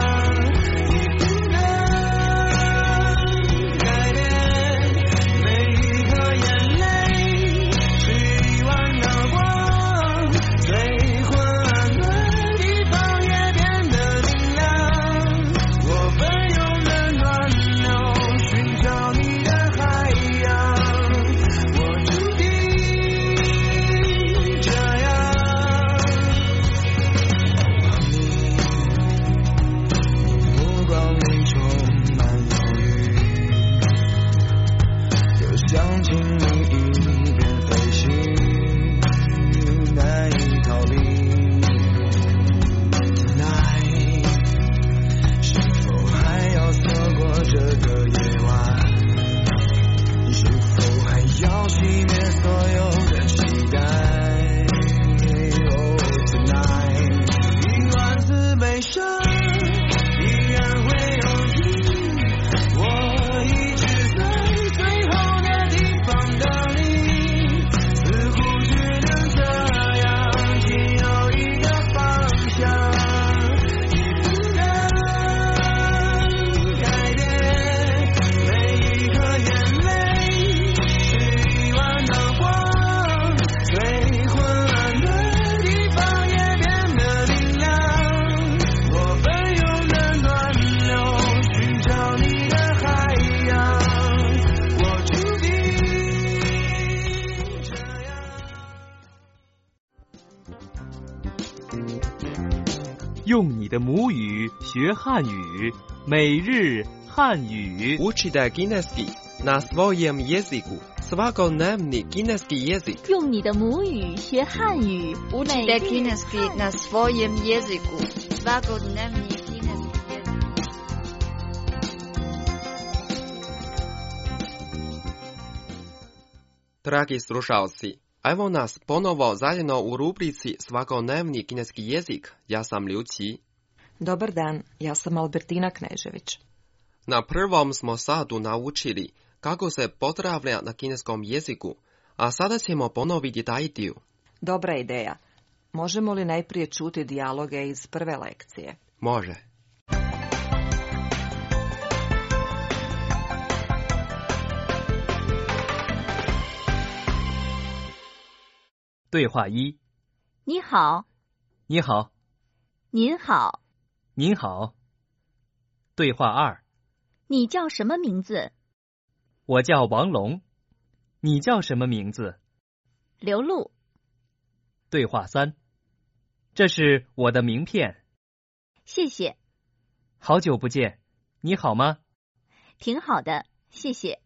用你的母语学汉语，每日汉语。 Учите kineski na swojem języku. Svakodnevni kineski język. 用你的母语学汉语。 Учите kineski na swojem języku. Svakodnevni kineski język. Dragi slušalci, evo nas ponovo zajedno u rubrici Svakodnevni kineski jezik. Ja sam Liu Qi. Dobar dan, ja sam Albertina Knežević. Na prvom smo satu naučili kako se pozdravlja na kineskom jeziku, a sada ćemo ponoviti taj dio. Dobra ideja. Možemo li najprije čuti dijaloge iz prve lekcije? Može. 对话1： 你好。 你好。 您好。 您好。对话2： 你叫什么名字？ 我叫王龙。你叫什么名字？ 刘露。 对话3：这是我的名片。 谢谢。 好久不见，你好吗？ 挺好的，谢谢。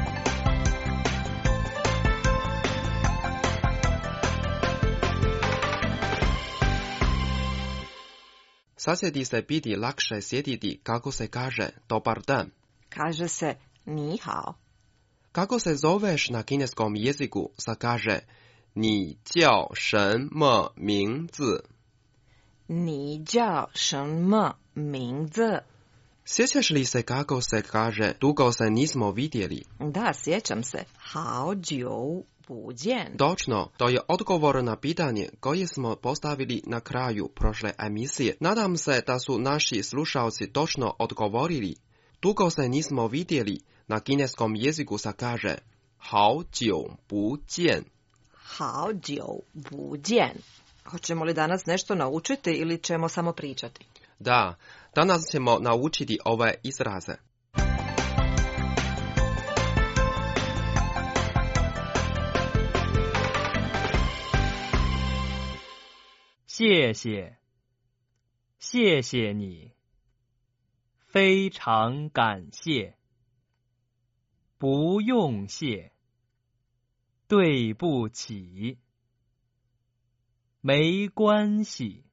Sad će ti se biti lakše sjetiti kako se kaže dobar dan. Kaže se ni hao. Kako se zoveš na kineskom jeziku se kaže ni jiao shen me ming zi. Ni jiao shen me ming zi. Sjećaš li se kako se kaže dugo se nismo vidjeli? Da, sjećam se. Hao jiu bu jian. Točno, to je odgovor na pitanje koje smo postavili na kraju prošle emisije. Nadam se da su naši slušalci točno odgovorili. Dugo se nismo vidjeli, na kineskom jeziku se kaže hao jiu bu jian. Hao jiu bu jian. Hoćemo li danas nešto naučiti ili ćemo samo pričati? Da, danas ćemo naučiti ove izraze. 谢谢，谢谢你，非常感谢，不用谢， 对不起，没关系，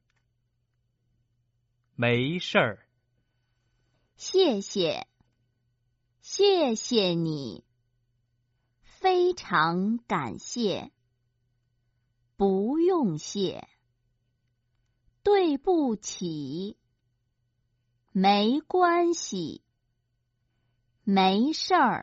没事儿。 谢谢，谢谢你，非常感谢，不用谢，对不起，没关系，没事儿。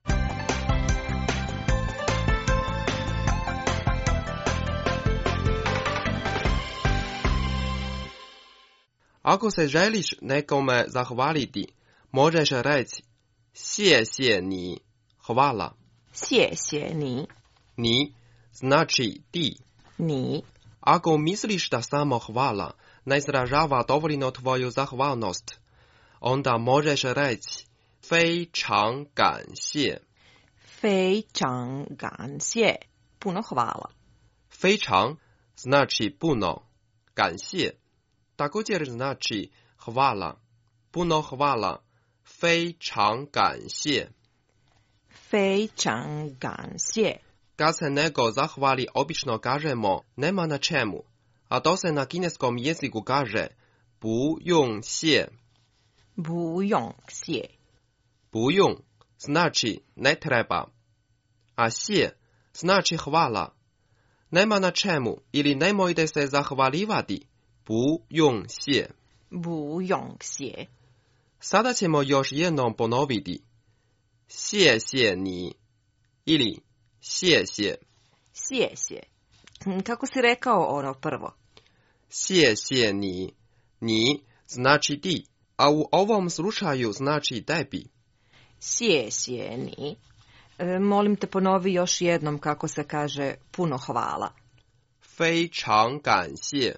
Ako se želiš nekome zahvaliti, možeš reći 谢谢你, hvala. 谢谢你. Ni znači ti. Ni. Ako misliš da samo hvala ne izražava dovoljno tvoju zahvalnost, onda možeš reći 非常感谢. 非常感谢. Puno hvala. 非常 znači puno, 感谢 također znači hvala, puno hvala, 非常感谢. 非常感谢. Kad se nego zahvali, obično kažemo nema na čemu, a to se na kineskom jeziku kaže 不用谢. 不用谢. 不用 znači ne treba, a 谢 znači hvala. Nema na čemu ili nemojte se zahvaljivati. 不用谢. 不用谢. Sada ćemo još jednom ponoviti. 谢谢你 ili 谢谢. 谢谢. Kako si rekao ono prvo? 谢谢你. Ni znači ti, a u ovom slučaju znači tebi. 谢谢你. Molim te ponovi još jednom kako se kaže puno hvala. 非常感谢.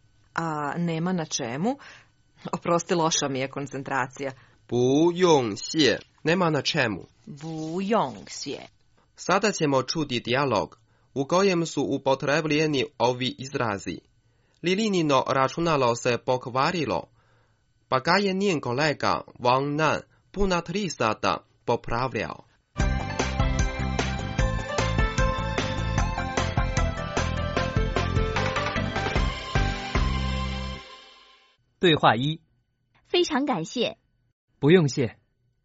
A nema na čemu? Oprosti, loša mi je koncentracija. 不用谢 nema na čemu. 不用谢. Sada ćemo čuti dijalog u kojem su upotrebljeni ovi izrazi. Lilinino računalo se pokvarilo, pa ga je njen kolega Wang Nan puna 3 sata popravljao. 对话1， 非常感谢。 不用谢。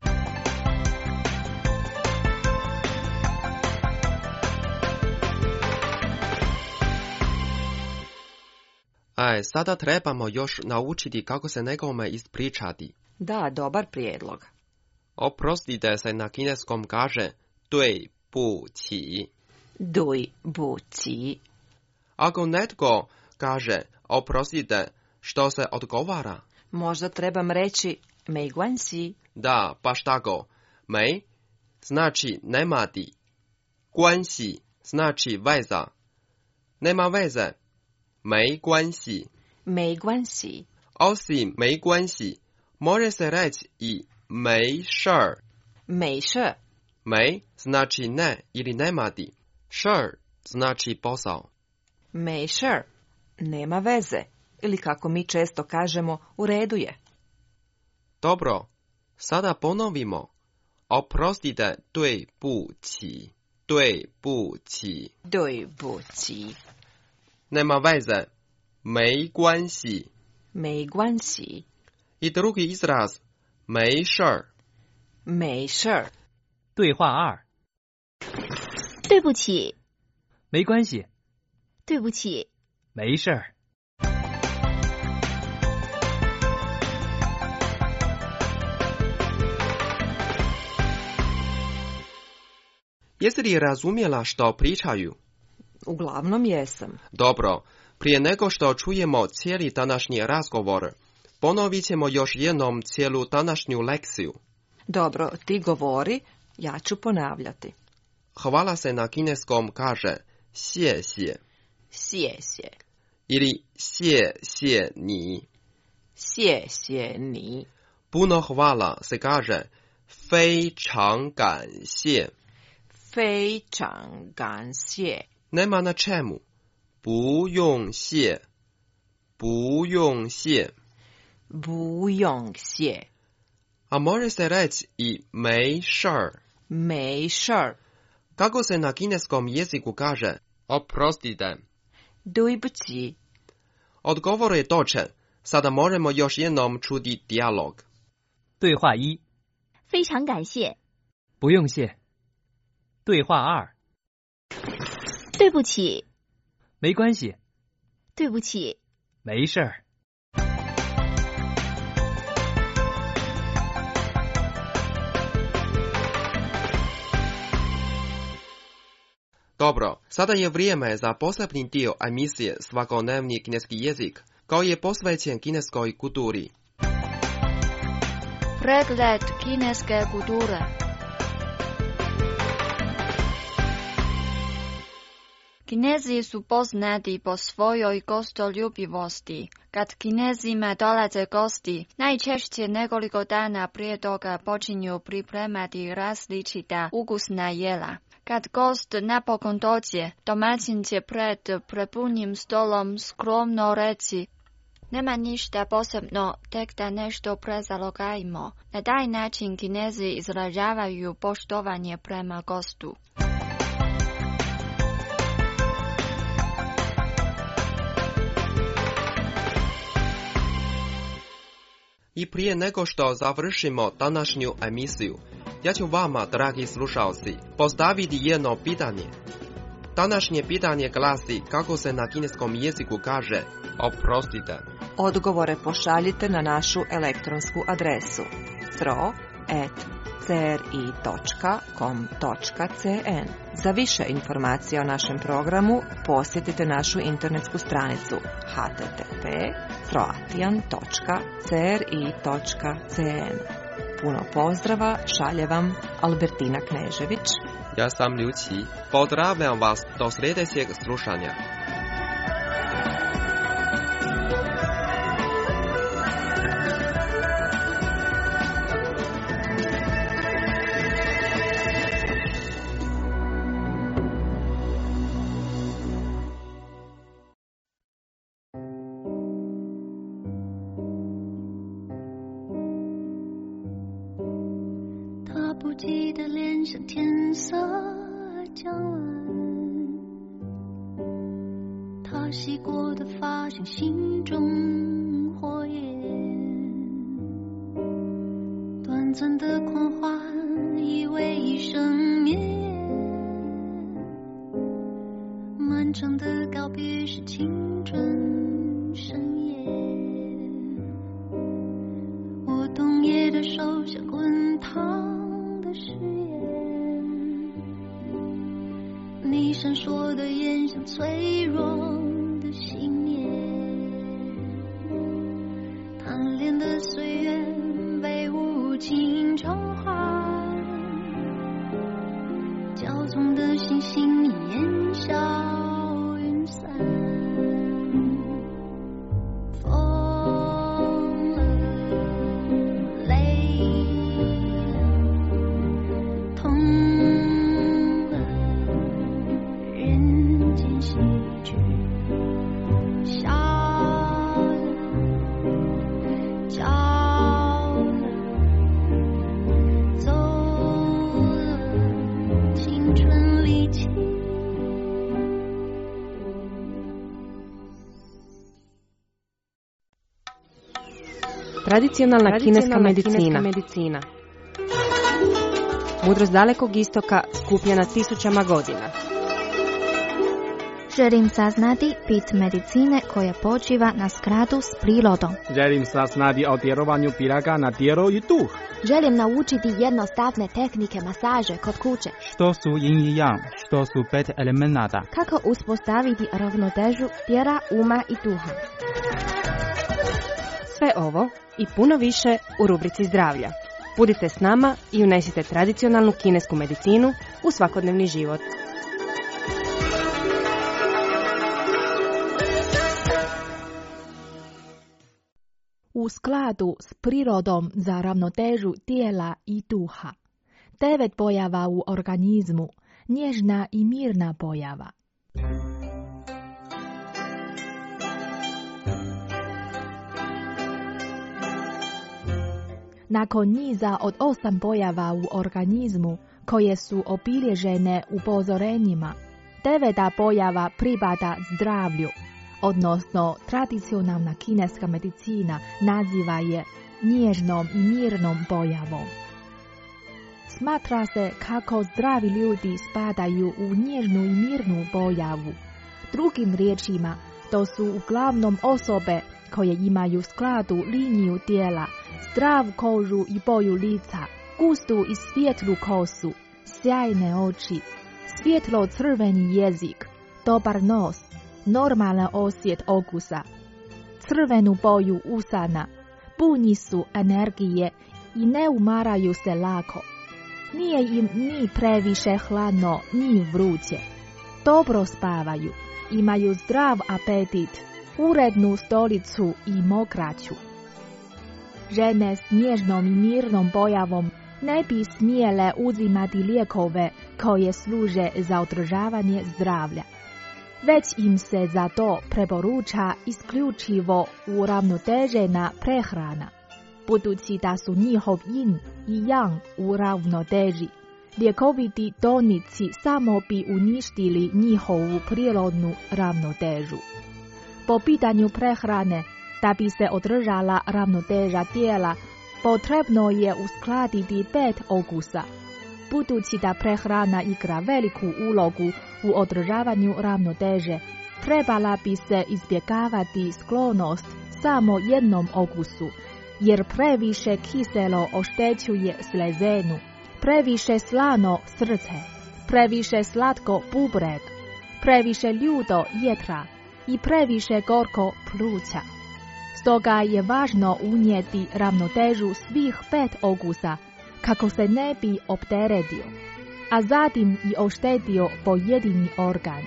Sada trebamo još naučiti kako se nekome ispričati. Da, dobar prijedlog. Oprostite se na kineskom kaže 对不起. 对不起. Ako netko kaže oprostite, što se odgovara? Možda trebam reći 没关系. Da, baš tako. 没 znači nemati. 关系 znači veza. Nema veze. 没关系. 没关系. Osim 没关系 može se reći i 没事儿. 没事. 没 znači ne ili nemati. 事儿 znači posao. 没事. Nema veze. Ili kako mi često kažemo, u redu je. Dobro, sada ponovimo. Oprostite, 对不起, 对不起. 对不起. Nema veze, 没关系. 没关系. I drugi izraz, 没事儿. 没事儿. 对话2， 对不起。 没关系。 对不起。 没事儿。 Jesi li razumjela što pričaju? Uglavnom jesam. Dobro, prije nego što čujemo cijeli današnji razgovor, ponovit ćemo još jednom cijelu današnju lekciju. Dobro, ti govori, ja ću ponavljati. Hvala se na kineskom kaže 谢谢. 谢谢. Ili 谢谢你. 谢谢你. Puno hvala se kaže 非常感谢. 非常感谢. Nema na čemu. 不用谢. 不用谢. 不用谢. A može se reći i 没事儿. 没事儿. Kako se na kineskom jeziku kaže oprostite? 对不起. Odgovor je točan. Sada možemo još jednom čuti dijalog. 对话一， 非常感谢。 不用谢。对话二， 对不起。 没关系。 对不起。 没事儿。 Dobro, sada je vrijeme za posebni dio emisije Svakodnevni kineski jezik, koji je posvećen kineskoj kulturi. Pregled kineske kulture. Kinezi su poznati po svojoj gostoljubivosti. Kad Kinezima dolaze gosti, najčešće nekoliko dana prije toga počinju pripremati različita ukusna jela. Kad gost napokon dođe, domaćin će pred prepunim stolom skromno reći: nema ništa posebno, tek da nešto prezalogajmo. Na taj način Kinezi izražavaju poštovanje prema gostu. I prije nego što završimo današnju emisiju, ja ću vama, dragi slušalci, postaviti jedno pitanje. Današnje pitanje glasi kako se na kineskom jeziku kaže oprostite. Odgovore pošaljite na našu elektronsku adresu cro@cri.com.cn. Za više informacija o našem programu posjetite našu internetsku stranicu http://croatian.cri.cn. Puno pozdrava, šalje vam Albertina Knežević. Ja sam Liu Qi. Pozdravljam vas do sljedećeg slušanja. Tradicionalna kineska medicina. Mudrost dalekog istoka skupljena tisućama godina. Želim saznati bit medicine koja počiva na skladu s prirodom. Želim saznati o djelovanju piraga na tijelo i duh. Želim naučiti jednostavne tehnike masaže kod kuće. Što su yin i yang, što su 5 elemenata. Kako uspostaviti ravnotežu tijela, uma i duha. Sve ovo i puno više u rubrici zdravlja. Budite s nama i unesite tradicionalnu kinesku medicinu u svakodnevni život. U skladu s prirodom za ravnotežu tijela i duha. 9 pojava u organizmu, nježna i mirna pojava. Nakon niza od 8 pojava u organizmu, koje su obilježene upozorenjima. 9. pojava pripada zdravlju, odnosno tradicionalna kineska medicina naziva je nježnom i mirnom pojavom. Smatra se kako zdravi ljudi spadaju u nježnu i mirnu pojavu. Drugim riječima, to su uglavnom osobe koje imaju skladu liniju tijela, zdrav kožu i boju lica, gustu i svjetlu kosu, sjajne oči, svjetlo crveni jezik, dobar nos, normalan osjet okusa, crvenu boju usana, puni su energije i ne umaraju se lako. Nije im ni previše hladno, ni vruće. Dobro spavaju, imaju zdrav apetit, urednu stolicu i mokraću. Žene s nježnom i mirnom pojavom ne bi smjele uzimati lijekove koje služe za održavanje zdravlja. Već im se za to preporuča isključivo uravnotežena prehrana. Budući da su njihov yin i yang u ravnoteži, lijekoviti tonici samo bi uništili njihovu prirodnu ravnotežu. Po pitanju prehrane, da bi se održala ravnoteža tijela, potrebno je uskladiti 5 okusa. Budući da prehrana igra veliku ulogu u održavanju ravnoteže, trebala bi se izbjegavati sklonost samo jednom okusu, jer previše kiselo oštećuje slezenu, previše slano srce, previše slatko bubreg, previše ljudo jetra i previše gorko pluća. Stoga je važno unijeti ravnotežu svih 5 okusa, kako se ne bi opteretio, a zatim i oštetio pojedini organ.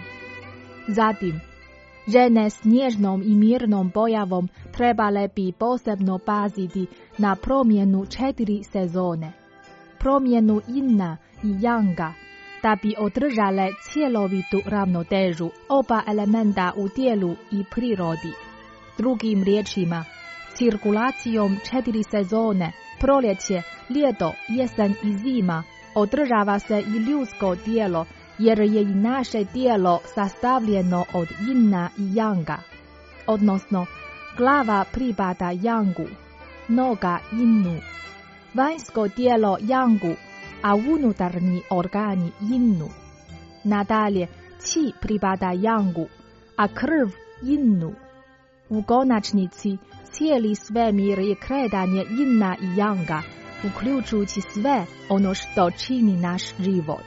Zatim, žene s nježnom i mirnom pojavom trebale bi posebno paziti na promjenu 4 sezone, promjenu yina i yanga, da bi održale cjelovitu ravnotežu oba elementa u tijelu i prirodi. Drugim riječima, cirkulacijom 4 sezone, proljeće, ljeto, jesen i zima, održava se i ljudsko tijelo, jer je i naše tijelo sastavljeno od yina i yanga, odnosno glava pripada yangu, noga yinu, vanjsko tijelo yangu, a unutarnji organi yinu. Nadalje, qi pripada yangu, a krv yinu. U konačnici, cijeli svemir je kretanje yina i yanga, uključujući sve ono što čini naš život.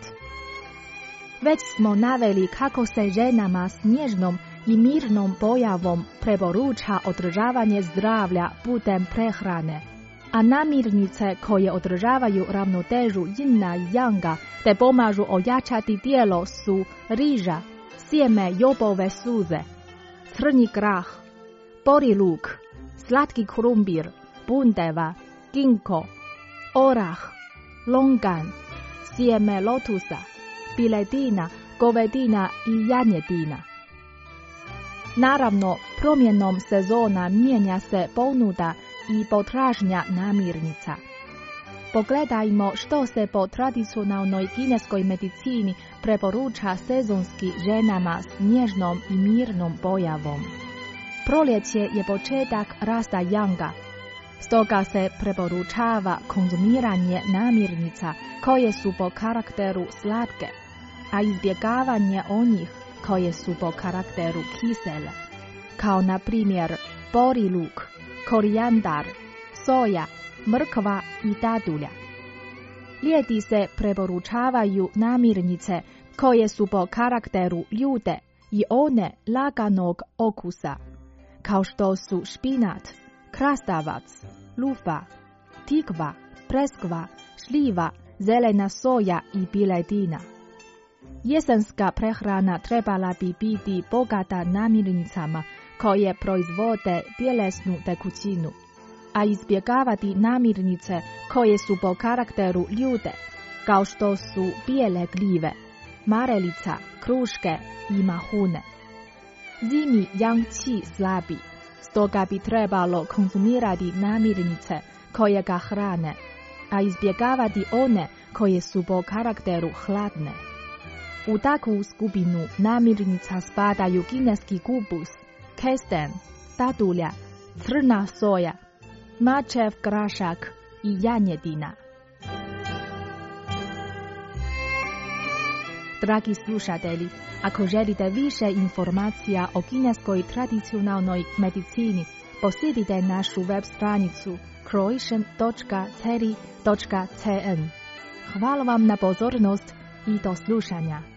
Već smo naveli kako se ženama s nježnom i mirnom pojavom preporuča održavanje zdravlja putem prehrane, a namirnice koje održavaju ravnotežu yina i yanga te pomažu ojačati tijelo su riža, sjeme jobove suze, crni grah, bori luk, slatki krumpir, bundeva, ginko, orah, longan, sjeme lotusa, piletina, govedina i janjetina. Naravno, promjenom sezona mijenja se ponuda i potražnja namirnica. Pogledajmo što se po tradicionalnoj kineskoj medicini preporuča sezonski ženama s nježnom i mirnom pojavom. Proljeće je početak rasta yanga, stoga se preporučava konzumiranje namirnica koje su po karakteru slatke, a izbjegavanje onih koje su po karakteru kisele, kao na primjer bori luk, korijandar, soja, mrkva i dadulja. Ljeti se preporučavaju namirnice koje su po karakteru ljude i one laganog okusa, kao što su špinat, krastavac, lufa, tikva, preskva, šljiva, zelena soja i piletina. Jesenska prehrana trebala bi biti bogata namirnicama koje proizvode tjelesnu tekućinu, a izbjegavati namirnice koje su po karakteru ljude, kao što su bijele gljive, marelica, kruške i mahune. Zimi yang qi slabi, stoga bi trebalo konzumirati namirnice koje ga hrane, a izbjegavati one koje su po karakteru hladne. U takvu skupinu namirnica spadaju kineski kupus, kesten, dadulja, crna soja, mačev grašak i janjedina. Dragi slušatelji, ako želite više informacija o kineskoj tradicionalnoj medicini, posjetite našu web stranicu croatian.ceri.cn. Hvala vam na pozornost i do slušanja.